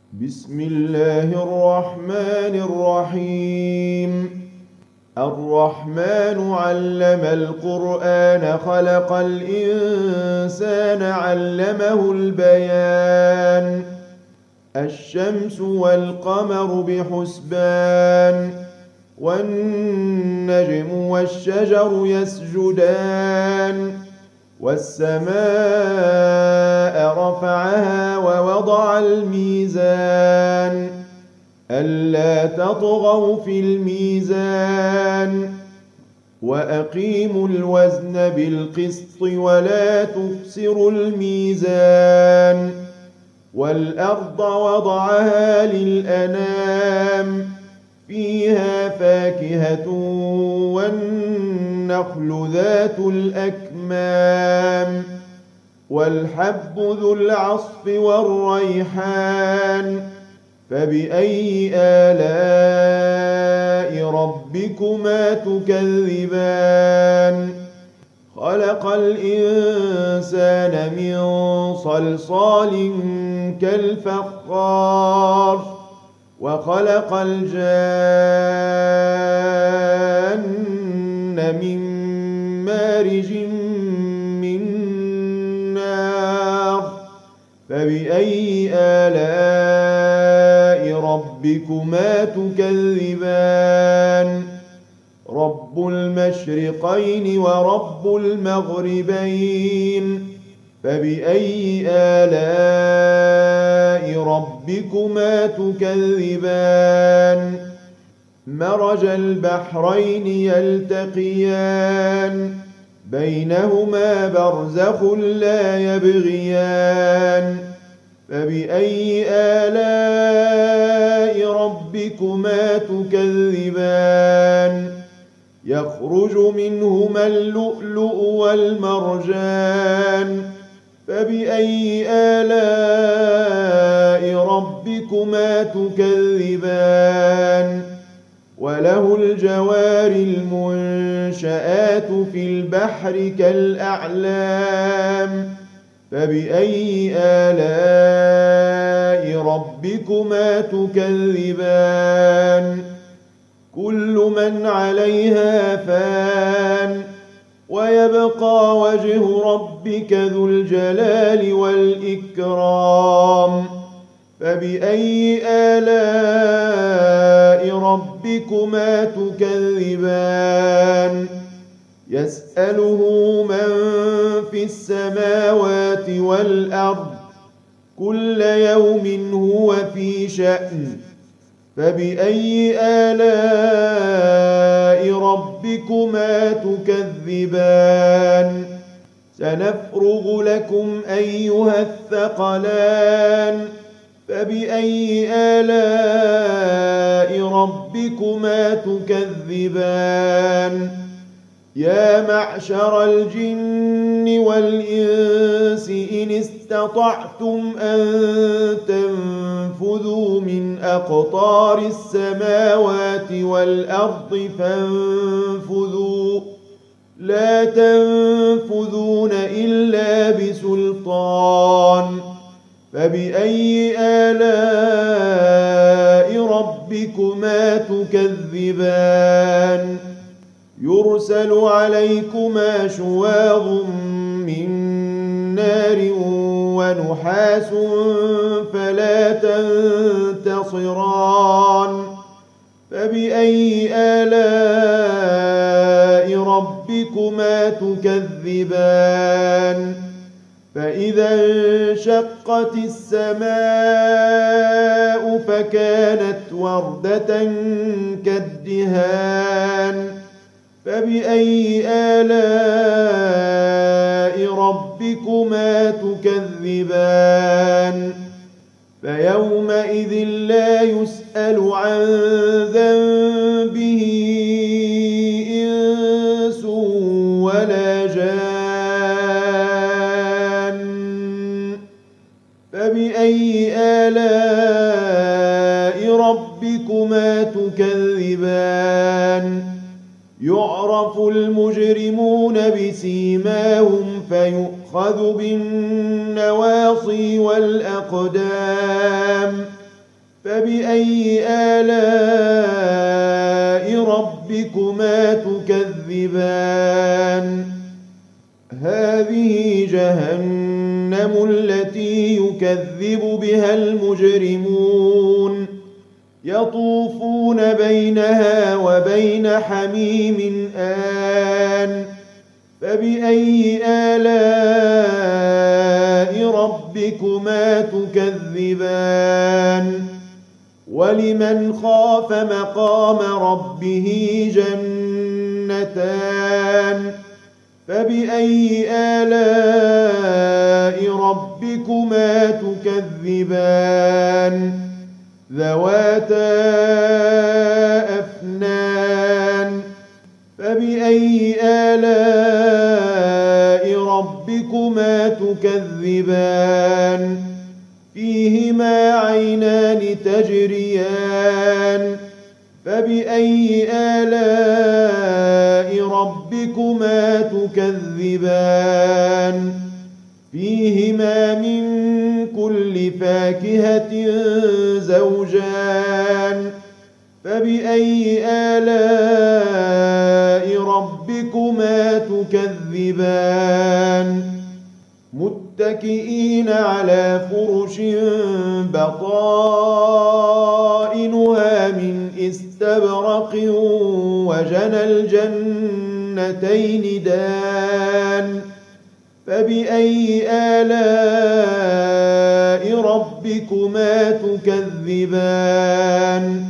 بسم الله الرحمن الرحيم. الرحمن علم القرآن خلق الإنسان علمه البيان. الشمس والقمر بحسبان والنجم والشجر يسجدان والسماء رفعها ووضع الميزان ألا تطغوا في الميزان وأقيموا الوزن بالقسط ولا تخسروا الميزان والأرض وضعها للأنام فيها فاكهة والنخل ذات الأكمام والحب ذو العصف والريحان فبأي آلاء ربكما تكذبان خلق الإنسان من صلصال كالفخار وخلق الجان من مارج من نار فبأي آلاء ربكما تكذبان رب المشرقين ورب المغربين فبأي آلاء ربكما تكذبان مرج البحرين يلتقيان بينهما برزخ لا يبغيان فبأي آلاء ربكما تكذبان يخرج منهما اللؤلؤ والمرجان فبأي آلاء ربكما تكذبان وله الجوار المنشآت في البحر كالأعلام فبأي آلاء ربكما تكذبان كل من عليها فان ويبقى وجه ربك ذو الجلال والإكرام فبأي آلاء ربكما تكذبان يسأله من في السماوات والأرض كل يوم هو في شأن فبأي آلاء ربكما تكذبان سنفرغ لكم أيها الثقلان فبأي آلاء ربكما تكذبان يا معشر الجن والإنس إن استطعتم أن تنفذوا من أقطار السماوات والأرض فانفذوا لا تنفذون إلا بسلطان فبأي آلاء ربكما تكذبان يرسل عليكما شواظ من نار ونحاس فلا تنتصران فبأي آلاء ربكما تكذبان فإذا انشقت السماء فكانت وردة كالدهان فبأي آلاء ربكما تكذبان فيومئذ لا يسأل عن ذنبه إنس ولا جان فبأي آلاء ربكما تكذبان يعرف المجرمون بسيماهم فيؤخذ بالنواصي والأقدام فبأي آلاء ربكما تكذبان هذه جهنم التي يكذب بها المجرمون يطوفون بينها وبين حميم آن فبأي آلاء ربكما تكذبان ولمن خاف مقام ربه جنتان فبأي آلاء ربكما تكذبان ذواتا أفنان فبأي آلاء ربكما تكذبان فيهما عينان تجريان فبأي آلاء ربكما تكذبان فيهما من كل فاكهة زوجان فبأي آلاء ربكما تكذبان متكئين على فرش بطائنها من استبرق وجنى الجنتين دان فبأي آلاء ربكما تكذبان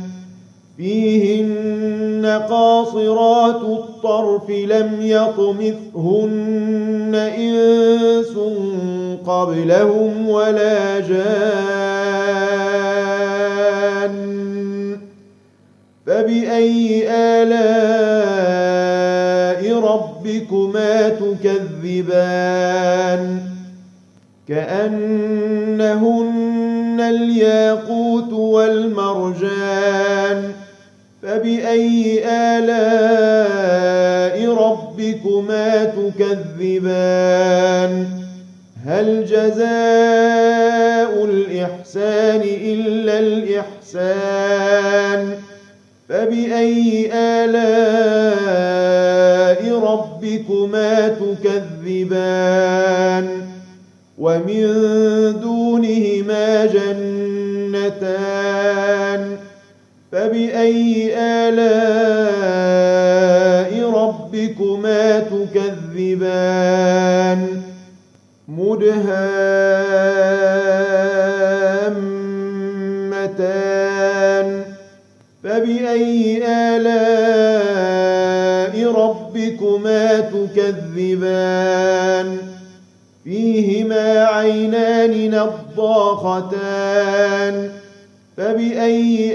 فيهن قاصرات الطرف لم يطمثهن إنس قبلهم ولا جان فبأي آلاء ربكما تكذبان كأنهن الياقوت والمرجان فبأي آلاء ربكما تكذبان هل جزاء الإحسان إلا الإحسان فبأي آلاء ربكما تكذبان ومن دونهما جنتان فبأي آلاء ربكما تكذبان مدهامتان فبأي آلاء ربكما تكذبان فيهما عينان نضاختان فبأي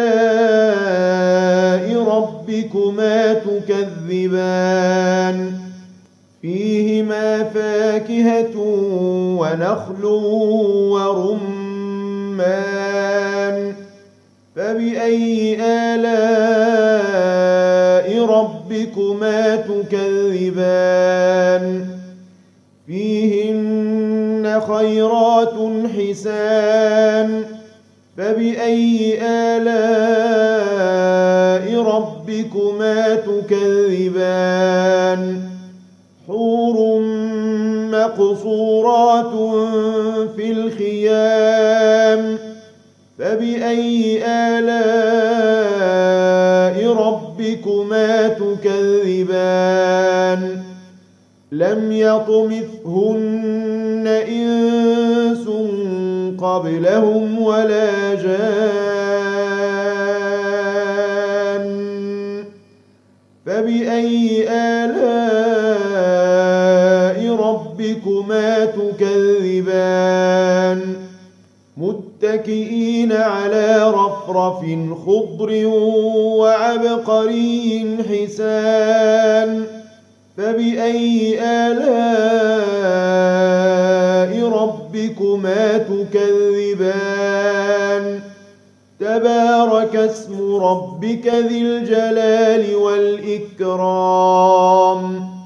آلاء ربكما تكذبان فيهما فاكهة ونخل ورمان فبأي آلاء ربكما تكذبان فيهن خيرات حسان فبأي آلاء ربكما تكذبان حور مقصورات في الخيام فبأي آلاء ربكما تكذبان لم يطمثهن إنس قبلهم ولا جان فبأي آلاء ربكما تكذبان متكئين على رفرف خضر وعبقري حسان فبأي آلاء ربكما تكذبان تبارك اسم ربك ذي الجلال والإكرام